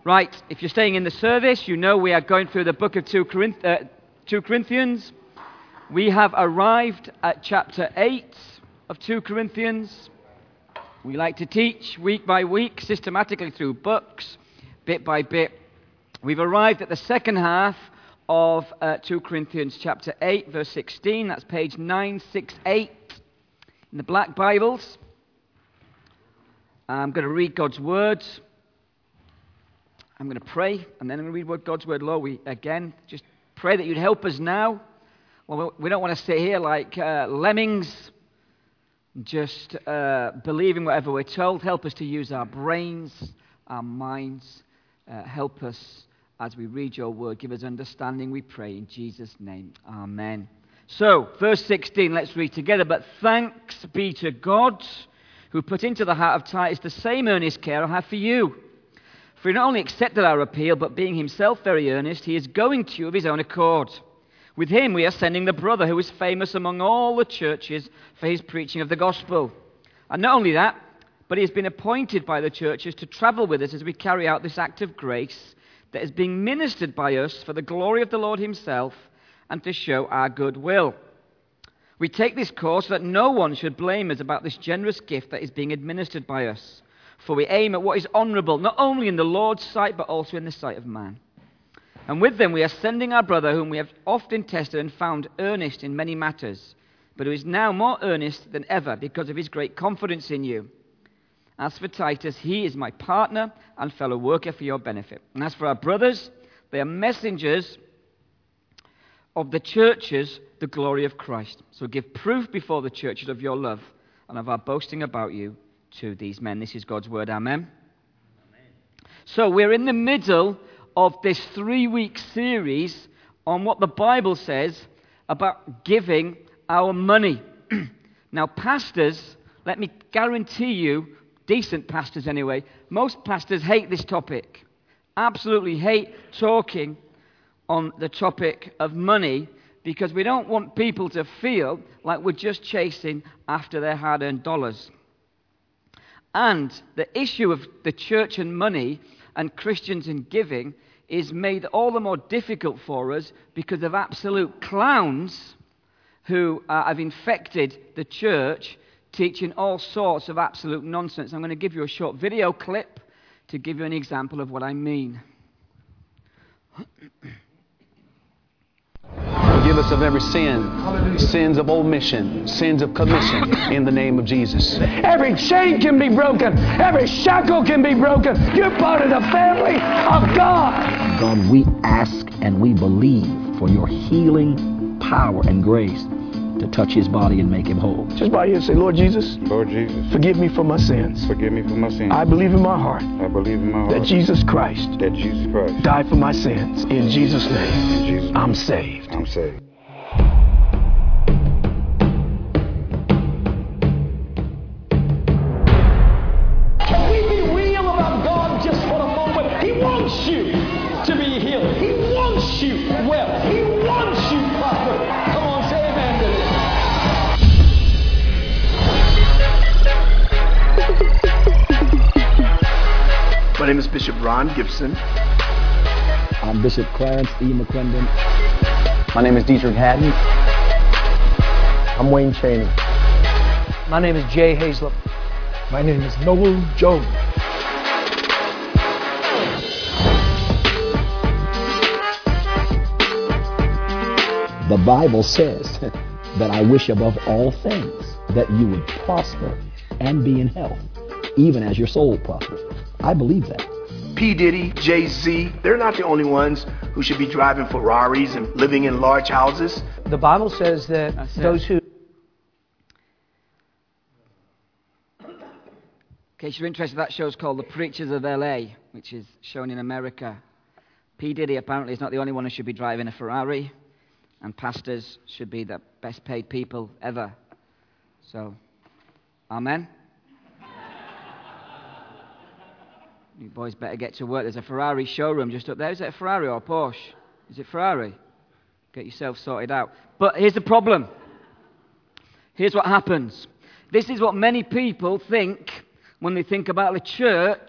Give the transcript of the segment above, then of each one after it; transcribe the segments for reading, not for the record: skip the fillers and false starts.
Right, if you're staying in the service, you know we are going through the book of 2 Corinthians. We have arrived at chapter 8 of 2 Corinthians. We like to teach week by week, systematically through books, bit by bit. We've arrived at the second half of 2 Corinthians chapter 8, verse 16. That's page 968 in the black Bibles. I'm going to read God's word. I'm going to pray, and then I'm going to read God's word. Lord, again, just pray that you'd help us now. Well, we don't want to sit here like lemmings, just believing whatever we're told. Help us to use our brains, our minds. Help us as we read your word. Give us understanding, we pray, in Jesus' name. Amen. So, verse 16, let's read together. But thanks be to God, who put into the heart of Titus the same earnest care I have for you. For he not only accepted our appeal, but being himself very earnest, he is going to you of his own accord. With him we are sending the brother who is famous among all the churches for his preaching of the gospel. And not only that, but he has been appointed by the churches to travel with us as we carry out this act of grace that is being ministered by us for the glory of the Lord himself and to show our goodwill. We take this course so that no one should blame us about this generous gift that is being administered by us. For we aim at what is honourable, not only in the Lord's sight, but also in the sight of man. And with them we are sending our brother, whom we have often tested and found earnest in many matters, but who is now more earnest than ever because of his great confidence in you. As for Titus, he is my partner and fellow worker for your benefit. And as for our brothers, they are messengers of the churches, the glory of Christ. So give proof before the churches of your love and of our boasting about you to these men. This is God's word. Amen. So we're in the middle of this 3-week series on what the Bible says about giving our money. Now, pastors, let me guarantee you, decent pastors anyway, most pastors hate this topic. Absolutely hate talking on the topic of money because we don't want people to feel like we're just chasing after their hard-earned dollars. And the issue of the church and money and Christians and giving is made all the more difficult for us because of absolute clowns who have infected the church, teaching all sorts of absolute nonsense. I'm going to give you a short video clip to give you an example of what I mean. Forgive us of every sin, sins of omission, sins of commission, in the name of Jesus. Every chain can be broken. Every shackle can be broken. You're part of the family of God. God, we ask and we believe for your healing power and grace to touch his body and make him whole. Just bow here and say, Lord Jesus, forgive me for my sins. Forgive me for my sins. I believe in my heart that Jesus Christ died for my sins. In Jesus' name, I'm saved. I'm saved. Can we be real about God just for a moment? He wants you to be healed. He wants you well. He wants you prosper. Come on, say amen to this. My name is Bishop Ron Gibson. I'm Bishop Clarence E. McClendon. My name is Dietrich Haddon. I'm Wayne Chaney. My name is Jay Hazlett. My name is Noel Jones. The Bible says that I wish above all things that you would prosper and be in health, even as your soul prospers. I believe that. P. Diddy, Jay-Z, they're not the only ones who should be driving Ferraris and living in large houses. The Bible says that those who... In case you're interested, that show's called The Preachers of L.A., which is shown in America. P. Diddy apparently is not the only one who should be driving a Ferrari, and pastors should be the best paid people ever. So, amen? You boys better get to work. There's a Ferrari showroom just up there. Is it a Ferrari or a Porsche? Is it Ferrari? Get yourself sorted out. But here's the problem. Here's what happens. This is what many people think when they think about the church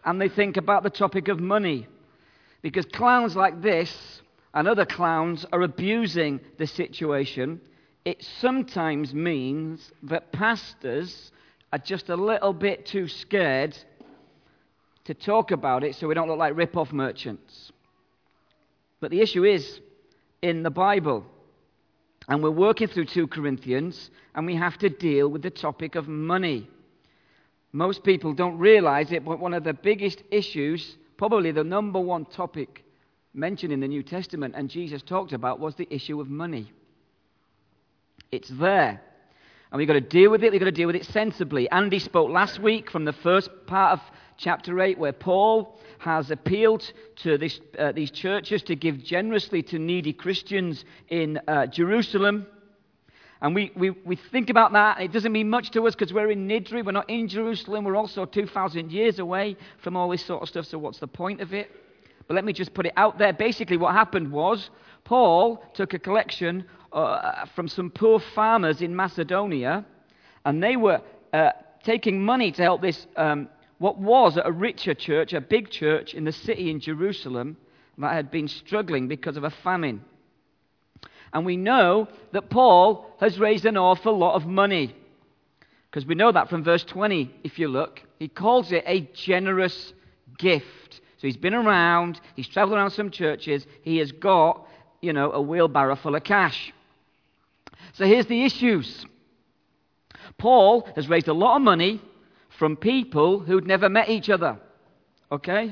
and they think about the topic of money. Because clowns like this and other clowns are abusing the situation. It sometimes means that pastors are just a little bit too scared to talk about it so we don't look like rip-off merchants. But the issue is in the Bible. And we're working through 2 Corinthians, and we have to deal with the topic of money. Most people don't realize it, but one of the biggest issues, probably the number one topic mentioned in the New Testament and Jesus talked about, was the issue of money. It's there. And we've got to deal with it. We've got to deal with it sensibly. Andy spoke last week from the first part of chapter 8 where Paul has appealed to these churches to give generously to needy Christians in Jerusalem. And we think about that. It doesn't mean much to us because we're in Niddry. We're not in Jerusalem. We're also 2,000 years away from all this sort of stuff. So what's the point of it? But let me just put it out there. Basically what happened was Paul took a collection from some poor farmers in Macedonia, and they were taking money to help this, what was a richer church, a big church in the city in Jerusalem that had been struggling because of a famine. And we know that Paul has raised an awful lot of money, because we know that from verse 20, if you look. He calls it a generous gift. So he's been around, he's traveled around some churches, he has got, a wheelbarrow full of cash. So here's the issues. Paul has raised a lot of money from people who'd never met each other. Okay?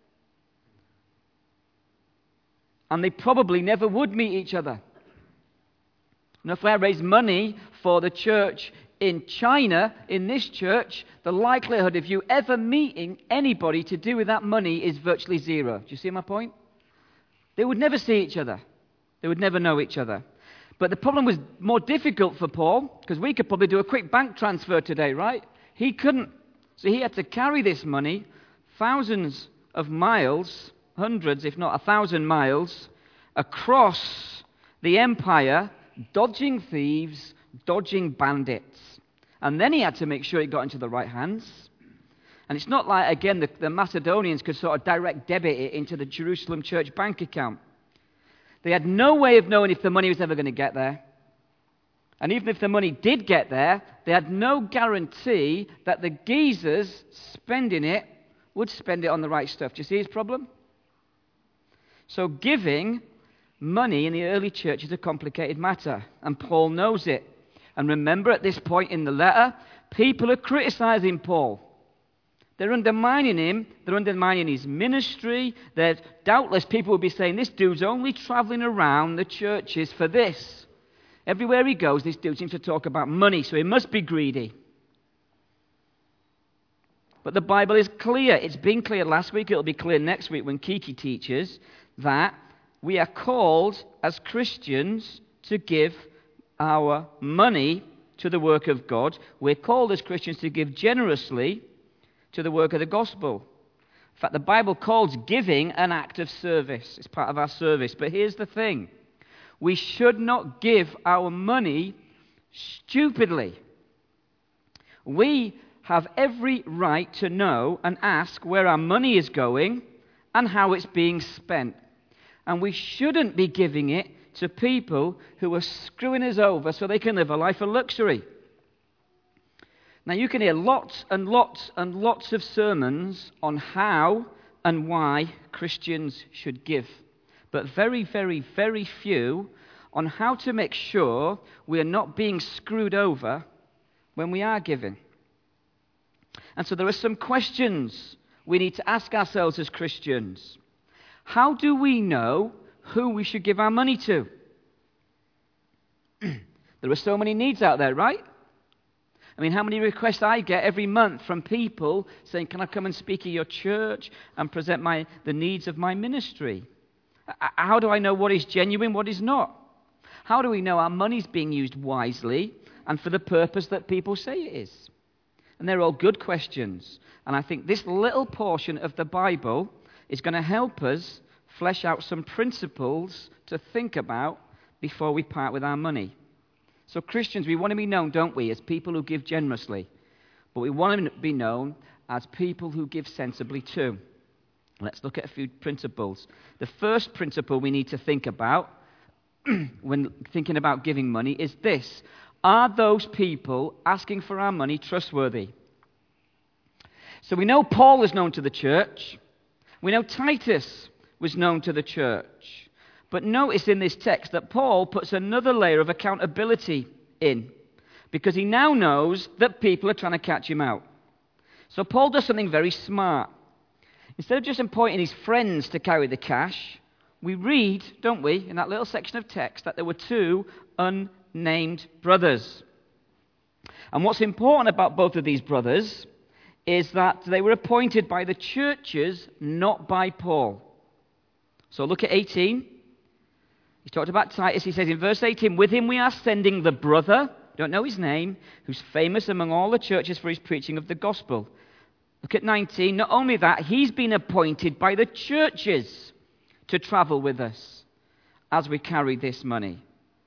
And they probably never would meet each other. Now, if I raise money for the church in China, in this church, the likelihood of you ever meeting anybody to do with that money is virtually zero. Do you see my point? They would never see each other. They would never know each other. But the problem was more difficult for Paul, because we could probably do a quick bank transfer today, right? He couldn't. So he had to carry this money thousands of miles, hundreds, if not 1,000 miles, across the empire, dodging thieves, dodging bandits. And then he had to make sure it got into the right hands. And it's not like, again, the Macedonians could sort of direct debit it into the Jerusalem church bank account. They had no way of knowing if the money was ever going to get there. And even if the money did get there, they had no guarantee that the geezers spending it would spend it on the right stuff. Do you see his problem? So giving money in the early church is a complicated matter, and Paul knows it. And remember, at this point in the letter, people are criticizing Paul. They're undermining him. They're undermining his ministry. Doubtless people will be saying, this dude's only traveling around the churches for this. Everywhere he goes, this dude seems to talk about money, so he must be greedy. But the Bible is clear. It's been clear last week. It'll be clear next week when Kiki teaches that we are called as Christians to give our money to the work of God. We're called as Christians to give generously to the work of the gospel. In fact, the Bible calls giving an act of service. It's part of our service. But here's the thing. We should not give our money stupidly. We have every right to know and ask where our money is going and how it's being spent. And we shouldn't be giving it to people who are screwing us over so they can live a life of luxury. Now, you can hear lots and lots and lots of sermons on how and why Christians should give, but very, very, very few on how to make sure we are not being screwed over when we are giving. And so there are some questions we need to ask ourselves as Christians. How do we know who we should give our money to? There are so many needs out there, right? I mean, how many requests I get every month from people saying, can I come and speak at your church and present the needs of my ministry? How do I know what is genuine, what is not? How do we know our money's being used wisely and for the purpose that people say it is? And they're all good questions. And I think this little portion of the Bible is going to help us flesh out some principles to think about before we part with our money. So Christians, we want to be known, don't we, as people who give generously. But we want to be known as people who give sensibly too. Let's look at a few principles. The first principle we need to think about when thinking about giving money is this: are those people asking for our money trustworthy? So we know Paul is known to the church. We know Titus was known to the church. But notice in this text that Paul puts another layer of accountability in, because he now knows that people are trying to catch him out. So Paul does something very smart. Instead of just appointing his friends to carry the cash, we read, don't we, in that little section of text that there were two unnamed brothers. And what's important about both of these brothers is that they were appointed by the churches, not by Paul. So look at 18. He talked about Titus. He says in verse 18, with him we are sending the brother, don't know his name, who's famous among all the churches for his preaching of the gospel. Look at 19. Not only that, he's been appointed by the churches to travel with us as we carry this money.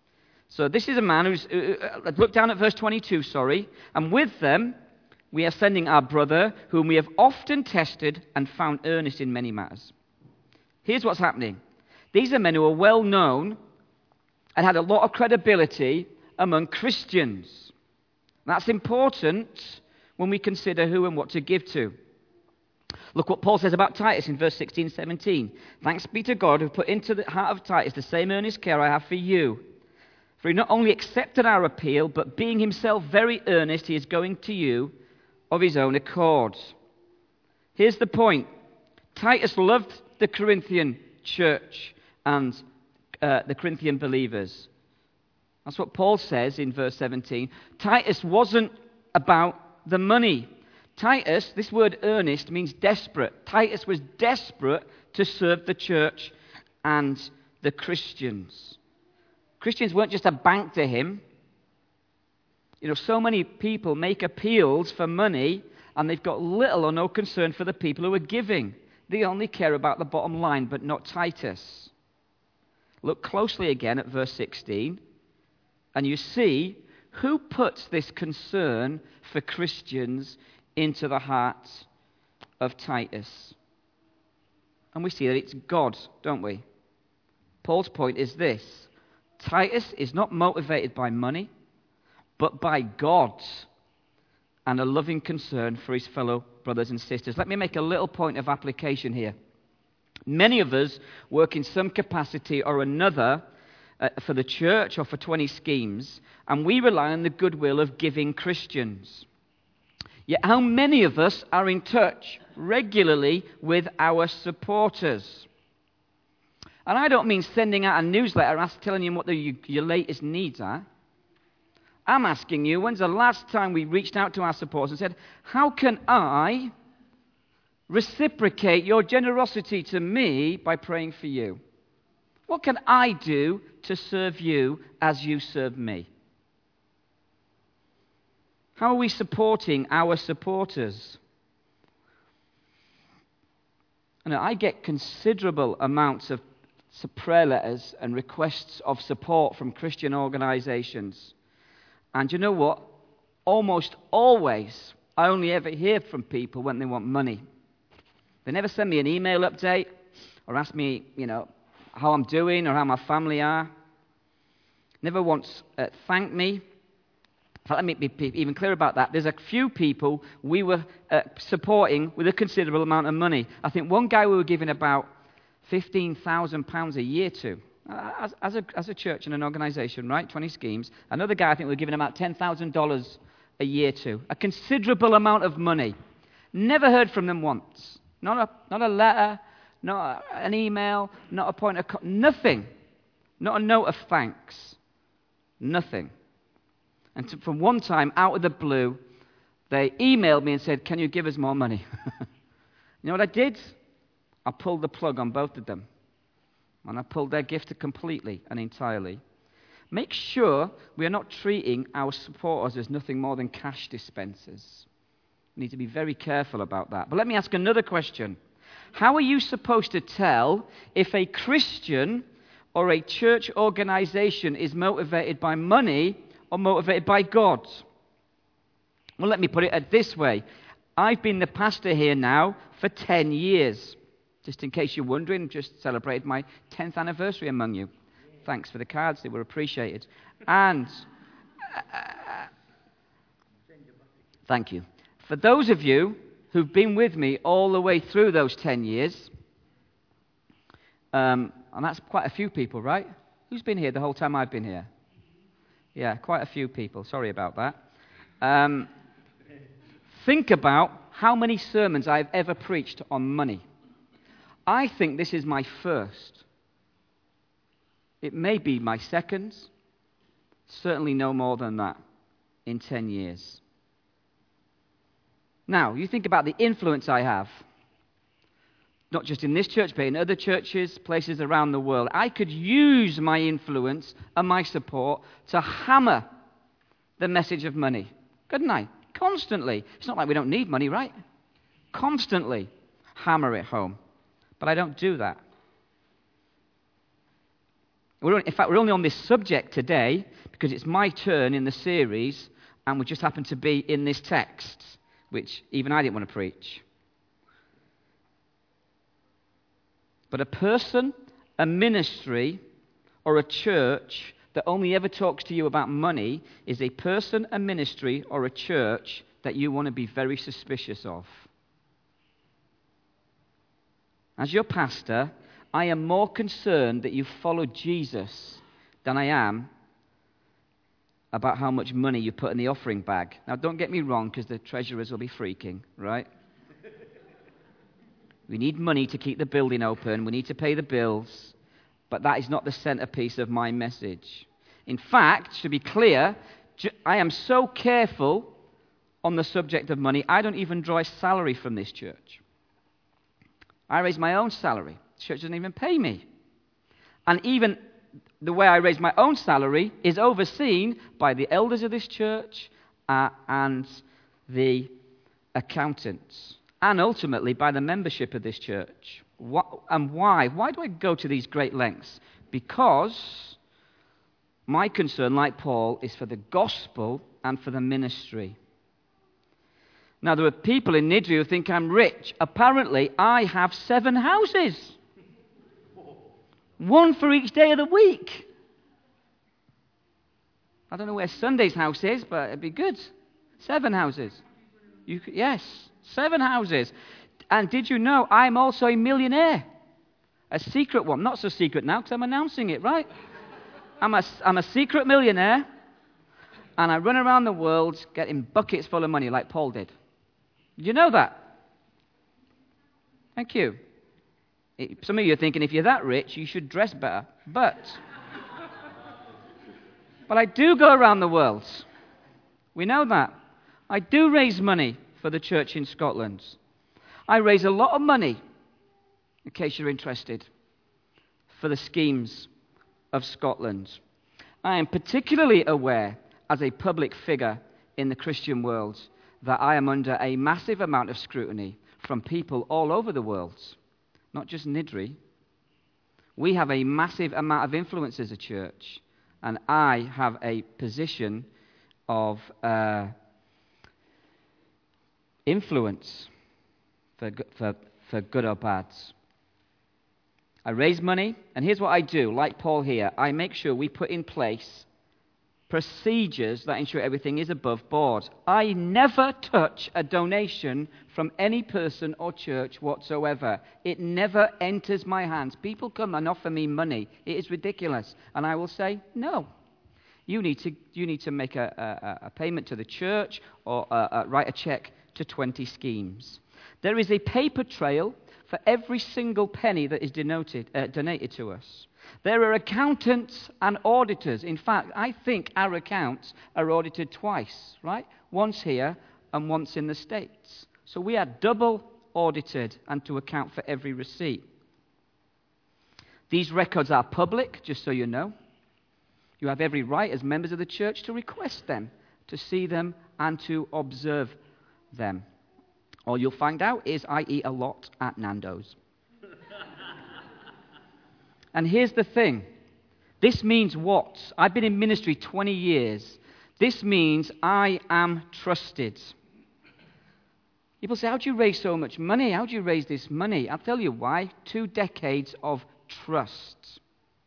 So this is a man who's, look down at verse 22, and with them we are sending our brother, whom we have often tested and found earnest in many matters. Here's what's happening. These are men who are well known and had a lot of credibility among Christians. That's important when we consider who and what to give to. Look what Paul says about Titus in verse 16, 17. Thanks be to God who put into the heart of Titus the same earnest care I have for you. For he not only accepted our appeal, but being himself very earnest, he is going to you of his own accord. Here's the point. Titus loved the Corinthian church and the Corinthian believers. That's what Paul says in verse 17. Titus wasn't about the money. Titus, this word earnest means desperate. Titus was desperate to serve the church and the Christians. Christians weren't just a bank to him. You know, so many people make appeals for money and they've got little or no concern for the people who are giving. They only care about the bottom line, but not Titus. Look closely again at verse 16, and you see who puts this concern for Christians into the heart of Titus. And we see that it's God, don't we? Paul's point is this: Titus is not motivated by money, but by God and a loving concern for his fellow brothers and sisters. Let me make a little point of application here. Many of us work in some capacity or another for the church or for 20 schemes, and we rely on the goodwill of giving Christians. Yet how many of us are in touch regularly with our supporters? And I don't mean sending out a newsletter telling you what your latest needs are. I'm asking you, when's the last time we reached out to our supporters and said, how can I reciprocate your generosity to me by praying for you? What can I do to serve you as you serve me? How are we supporting our supporters? And I get considerable amounts of prayer letters and requests of support from Christian organizations. And you know what? Almost always, I only ever hear from people when they want money. They never send me an email update or ask me, how I'm doing or how my family are. Never once thanked me. Let me be even clear about that. There's a few people we were supporting with a considerable amount of money. I think one guy we were giving about £15,000 a year to, as a church and an organization, right? 20 schemes. Another guy I think we were giving about $10,000 a year to. A considerable amount of money. Never heard from them once. Not a letter, not an email, not a point of nothing. Not a note of thanks. Nothing. And from one time, out of the blue, they emailed me and said, can you give us more money? You know what I did? I pulled the plug on both of them. And I pulled their gift completely and entirely. Make sure we are not treating our supporters as nothing more than cash dispensers. We need to be very careful about that. But let me ask another question. How are you supposed to tell if a Christian or a church organization is motivated by money or motivated by God? Well, let me put it this way. I've been the pastor here now for 10 years. Just in case you're wondering, just celebrated my 10th anniversary among you. Thanks for the cards, they were appreciated. And thank you. For those of you who've been with me all the way through those 10 years, and that's quite a few people, right? Who's been here the whole time I've been here? Yeah, quite a few people. Sorry about that. Think about how many sermons I've ever preached on money. I think this is my first. It may be my second. Certainly no more than that in 10 years. Now, you think about the influence I have. Not just in this church, but in other churches, places around the world. I could use my influence and my support to hammer the message of money, couldn't I? Constantly. It's not like we don't need money, right? Constantly hammer it home. But I don't do that. In fact, we're only on this subject today because it's my turn in the series, and we just happen to be in this text, which even I didn't want to preach. But a person, a ministry, or a church that only ever talks to you about money is a person, a ministry, or a church that you want to be very suspicious of. As your pastor, I am more concerned that you follow Jesus than I am about how much money you put in the offering bag. Now, don't get me wrong, because the treasurers will be freaking, right? We need money to keep the building open. We need to pay the bills. But that is not the centerpiece of my message. In fact, to be clear, I am so careful on the subject of money, I don't even draw a salary from this church. I raise my own salary. The church doesn't even pay me. And even the way I raise my own salary is overseen by the elders of this church and the accountants, and ultimately by the membership of this church. And why? Why do I go to these great lengths? Because my concern, like Paul, is for the gospel and for the ministry. Now, there are people in Niddrie who think I'm rich. Apparently, I have 7 houses. 1 for each day of the week. I don't know where Sunday's house is, but it'd be good. 7 houses. Yes, 7 houses. And did you know I'm also a millionaire? A secret one. Not so secret now because I'm announcing it, right? I'm a secret millionaire, and I run around the world getting buckets full of money like Paul did. Did you know that? Thank you. Some of you are thinking if you're that rich, you should dress better. But I do go around the world. We know that. I do raise money for the church in Scotland. I raise a lot of money, in case you're interested, for the schemes of Scotland. I am particularly aware, as a public figure in the Christian world, that I am under a massive amount of scrutiny from people all over the world, not just Niddrie. We have a massive amount of influence as a church, and I have a position of influence for good or bad. I raise money, and here's what I do, like Paul here. I make sure we put in place procedures that ensure everything is above board. I never touch a donation from any person or church whatsoever. It never enters my hands. People come and offer me money. It is ridiculous. And I will say, no. You need to make a payment to the church or write a check to 20 schemes. There is a paper trail for every single penny that is donated to us. There are accountants and auditors. In fact, I think our accounts are audited twice, right? Once here and once in the States. So we are double audited and to account for every receipt. These records are public, just so you know. You have every right as members of the church to request them, to see them, and to observe them. All you'll find out is I eat a lot at Nando's. And here's the thing. This means what? I've been in ministry 20 years. This means I am trusted. People say, how do you raise so much money? How do you raise this money? I'll tell you why. 2 decades of trust.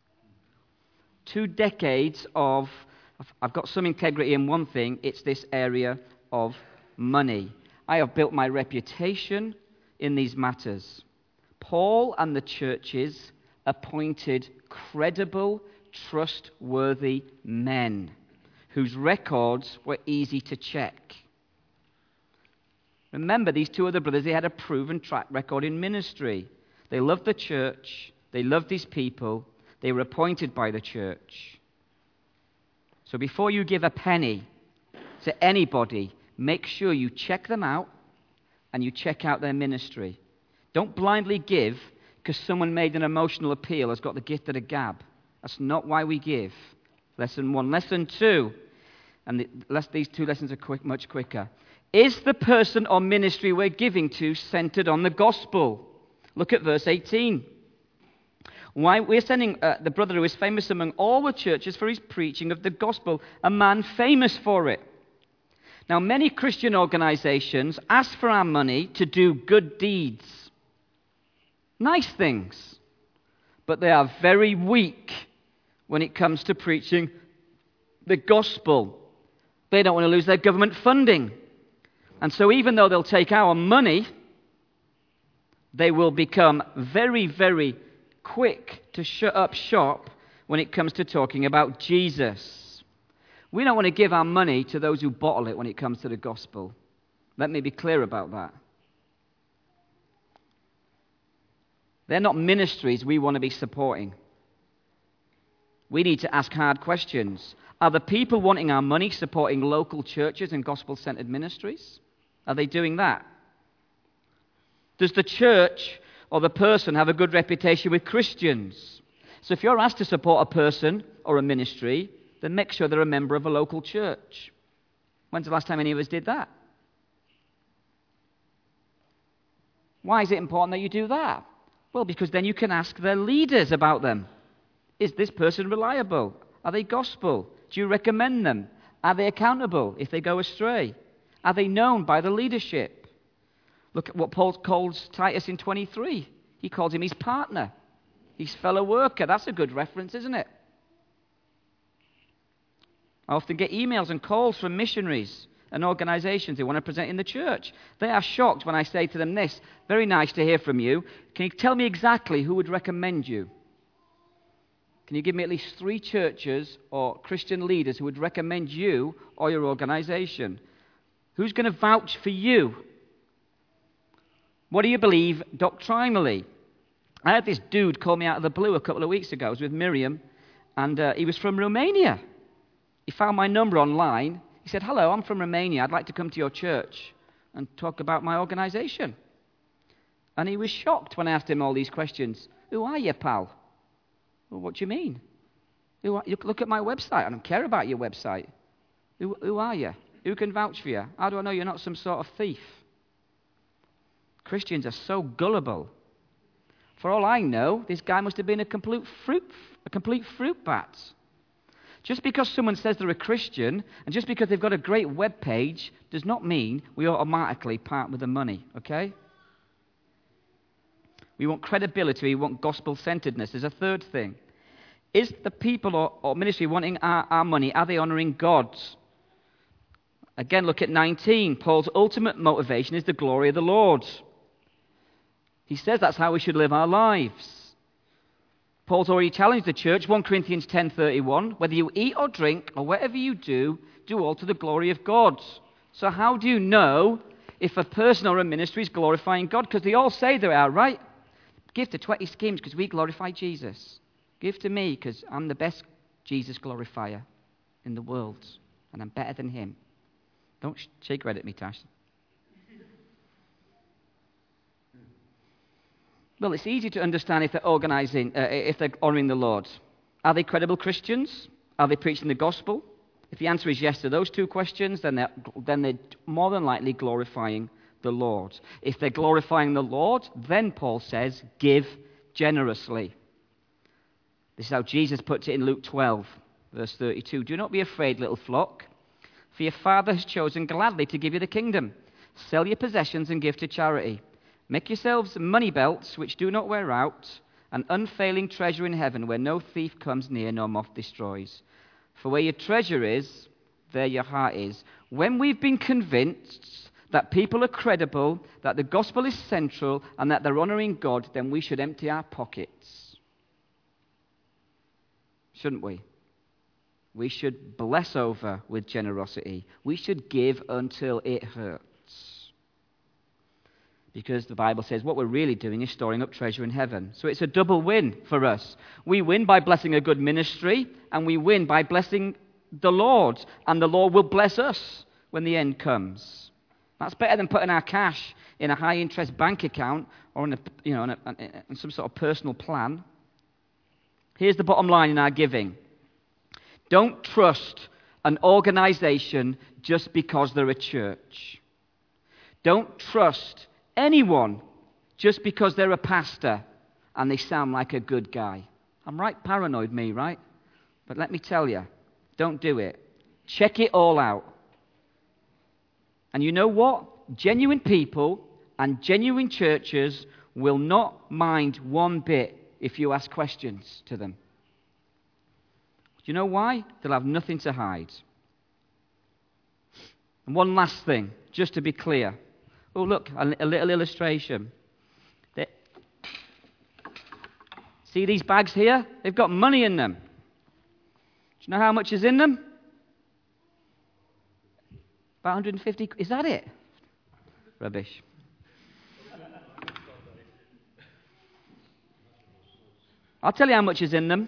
2 decades of, I've got some integrity in one thing, it's this area of money. I have built my reputation in these matters. Paul and the churches appointed credible, trustworthy men whose records were easy to check. Remember, these 2 other brothers, they had a proven track record in ministry. They loved the church. They loved these people. They were appointed by the church. So before you give a penny to anybody, make sure you check them out and you check out their ministry. Don't blindly give because someone made an emotional appeal, has got the gift of the gab. That's not why we give. Lesson 1. Lesson 2, and these 2 lessons are much quicker. Is the person or ministry we're giving to centered on the gospel? Look at verse 18. Why we're sending the brother who is famous among all the churches for his preaching of the gospel, a man famous for it. Now, many Christian organizations ask for our money to do good deeds. Nice things. But they are very weak when it comes to preaching the gospel. They don't want to lose their government funding. And so even though they'll take our money, they will become very, very quick to shut up shop when it comes to talking about Jesus. We don't want to give our money to those who bottle it when it comes to the gospel. Let me be clear about that. They're not ministries we want to be supporting. We need to ask hard questions. Are the people wanting our money supporting local churches and gospel-centered ministries? Are they doing that? Does the church or the person have a good reputation with Christians? So if you're asked to support a person or a ministry, then make sure they're a member of a local church. When's the last time any of us did that? Why is it important that you do that? Well, because then you can ask their leaders about them. Is this person reliable? Are they gospel? Do you recommend them? Are they accountable if they go astray? Are they known by the leadership? Look at what Paul calls Titus in 23. He calls him his partner, his fellow worker. That's a good reference, isn't it? I often get emails and calls from missionaries and organizations who want to present in the church. They are shocked when I say to them this: very nice to hear from you. Can you tell me exactly who would recommend you? Can you give me at least 3 churches or Christian leaders who would recommend you or your organization? Who's going to vouch for you? What do you believe doctrinally? I had this dude call me out of the blue a couple of weeks ago. I was with Miriam, and he was from Romania. He found my number online. He said, hello, I'm from Romania. I'd like to come to your church and talk about my organization. And he was shocked when I asked him all these questions. Who are you, pal? Well, what do you mean? Look at my website. I don't care about your website. Who are you? Who can vouch for you? How do I know you're not some sort of thief? Christians are so gullible. For all I know, this guy must have been a complete fruit bat. Just because someone says they're a Christian, and just because they've got a great web page, does not mean we automatically part with the money, okay? We want credibility, we want gospel-centeredness. There's a third thing. Is the people or ministry wanting our money, are they honoring God? Again, look at 19. Paul's ultimate motivation is the glory of the Lord. He says that's how we should live our lives. Paul's already challenged the church, 1 Corinthians 10:31, whether you eat or drink or whatever you do all to the glory of God. So how do you know if a person or a ministry is glorifying God? Because they all say they are, right? Give to 20 schemes because we glorify Jesus. Give to me because I'm the best Jesus glorifier in the world and I'm better than him. Don't shake your head at me, Tash. Well, it's easy to understand if they're if they're honouring the Lord. Are they credible Christians? Are they preaching the gospel? If the answer is yes to those 2 questions, then they're more than likely glorifying the Lord. If they're glorifying the Lord, then Paul says, give generously. This is how Jesus puts it in Luke 12, verse 32. Do not be afraid, little flock, for your Father has chosen gladly to give you the kingdom. Sell your possessions and give to charity. Make yourselves money belts which do not wear out, an unfailing treasure in heaven where no thief comes near nor moth destroys. For where your treasure is, there your heart is. When we've been convinced that people are credible, that the gospel is central, and that they're honoring God, then we should empty our pockets. Shouldn't we? We should bless over with generosity. We should give until it hurts. Because the Bible says what we're really doing is storing up treasure in heaven. So it's a double win for us. We win by blessing a good ministry, and we win by blessing the Lord. And the Lord will bless us when the end comes. That's better than putting our cash in a high-interest bank account or in some sort of personal plan. Here's the bottom line in our giving. Don't trust an organization just because they're a church. Don't trust anyone just because they're a pastor and they sound like a good guy. I'm right paranoid, me, right? But let me tell you, don't do it. Check it all out. And you know what? Genuine people and genuine churches will not mind one bit if you ask questions to them. Do you know why? They'll have nothing to hide. And one last thing, just to be clear. Oh, look, a little illustration. See these bags here? They've got money in them. Do you know how much is in them? About 150. Is that it? Rubbish. I'll tell you how much is in them.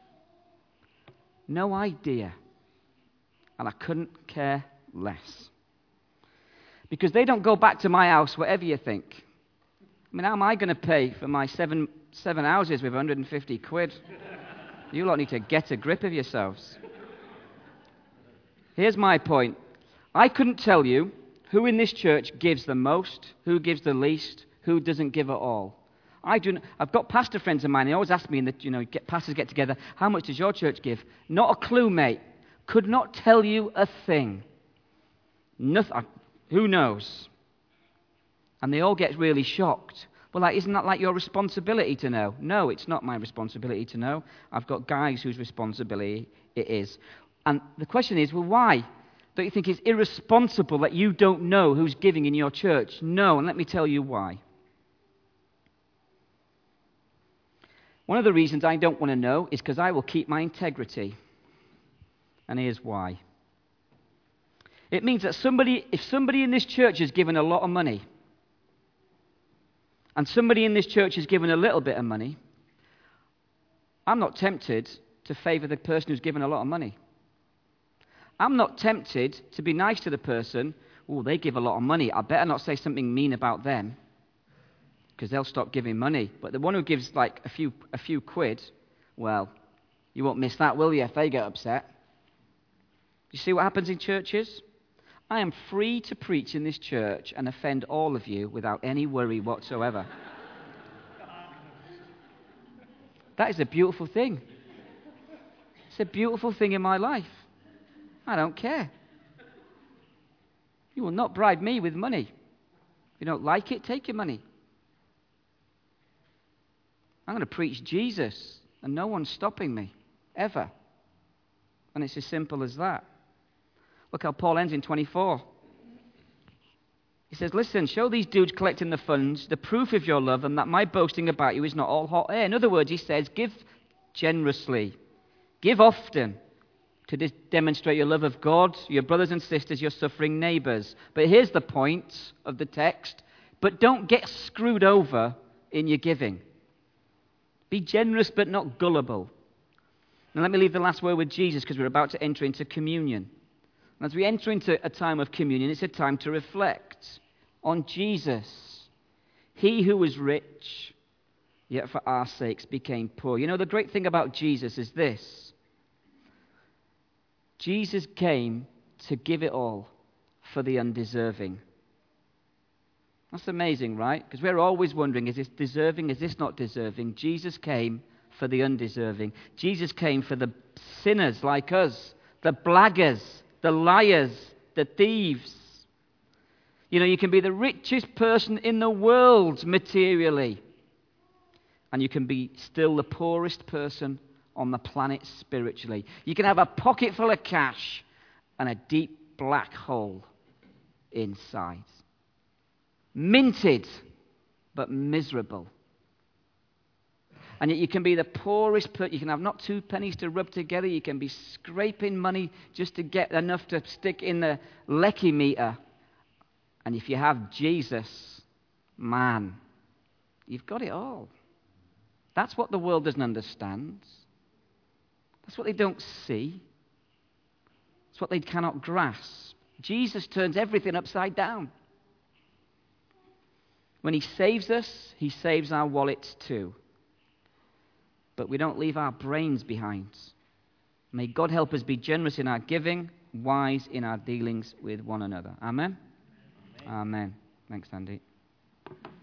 No idea. And I couldn't care less. Because they don't go back to my house, whatever you think. I mean, how am I going to pay for my seven houses with 150 quid? You lot need to get a grip of yourselves. Here's my point. I couldn't tell you who in this church gives the most, who gives the least, who doesn't give at all. I've got pastor friends of mine. They always ask me, pastors get together, how much does your church give? Not a clue, mate. Could not tell you a thing. Nothing. Who knows? And they all get really shocked. Well, isn't that like your responsibility to know? No, it's not my responsibility to know. I've got guys whose responsibility it is. And the question is, well, why? Don't you think it's irresponsible that you don't know who's giving in your church? No, and let me tell you why. One of the reasons I don't want to know is because I will keep my integrity. And here's why. It means that if somebody in this church has given a lot of money, and somebody in this church has given a little bit of money, I'm not tempted to favor the person who's given a lot of money. I'm not tempted to be nice to the person, oh, they give a lot of money, I better not say something mean about them, because they'll stop giving money. But the one who gives like a few quid, well, you won't miss that, will you, if they get upset? You see what happens in churches? I am free to preach in this church and offend all of you without any worry whatsoever. That is a beautiful thing. It's a beautiful thing in my life. I don't care. You will not bribe me with money. If you don't like it, take your money. I'm going to preach Jesus, and no one's stopping me, ever. And it's as simple as that. Look how Paul ends in 24. He says, listen, show these dudes collecting the funds the proof of your love and that my boasting about you is not all hot air. In other words, he says, give generously. Give often to demonstrate your love of God, your brothers and sisters, your suffering neighbors. But here's the point of the text. But don't get screwed over in your giving. Be generous but not gullible. Now let me leave the last word with Jesus because we're about to enter into communion. And as we enter into a time of communion, it's a time to reflect on Jesus. He who was rich, yet for our sakes became poor. You know, the great thing about Jesus is this. Jesus came to give it all for the undeserving. That's amazing, right? Because we're always wondering, is this deserving? Is this not deserving? Jesus came for the undeserving. Jesus came for the sinners like us, the blaggers, the liars, the thieves. You know, you can be the richest person in the world materially, and you can be still the poorest person on the planet spiritually. You can have a pocket full of cash and a deep black hole inside. Minted, but miserable. And yet you can be the poorest person. You can have not 2 pennies to rub together. You can be scraping money just to get enough to stick in the lecky meter. And if you have Jesus, man, you've got it all. That's what the world doesn't understand. That's what they don't see. It's what they cannot grasp. Jesus turns everything upside down. When he saves us, he saves our wallets too. But we don't leave our brains behind. May God help us be generous in our giving, wise in our dealings with one another. Amen? Amen. Thanks, Andy.